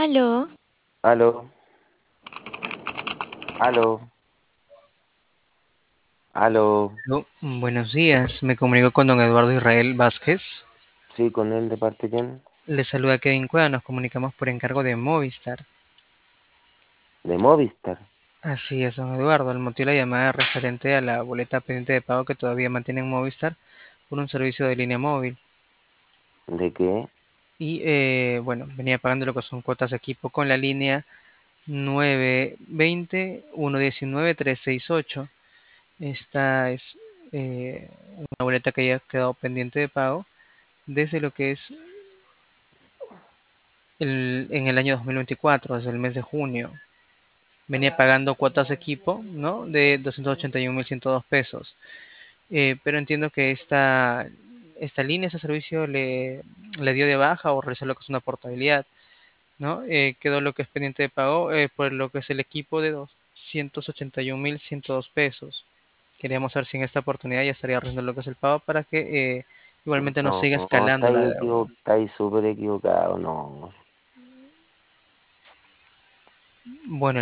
Aló, Aló, aló, aló. Buenos días. Me comunico con don Eduardo Israel Vázquez. Sí, con él de parte quién? Le saluda Kevin Cueva. Nos comunicamos por encargo de Movistar. De Movistar. Así es, don Eduardo. El motivo de la llamada es referente a la boleta pendiente de pago que todavía mantiene en Movistar por un servicio de línea móvil. ¿De qué? Y bueno, venía pagando lo que son cuotas de equipo con la línea 920-119-368. Esta es una boleta que ya ha quedado pendiente de pago desde lo que es en el año 2024, desde el mes de junio. Venía pagando cuotas de equipo, ¿no? De 281.102 pesos. Pero entiendo que esta línea, este servicio le dio de baja o realizó lo que es una portabilidad, ¿no? Quedó lo que es pendiente de pago por lo que es el equipo de 281.102 pesos. Queríamos saber si en esta oportunidad ya estaría realizando lo que es el pago para que igualmente no No, siga escalando la deuda. estáis súper equivocado, no. Bueno,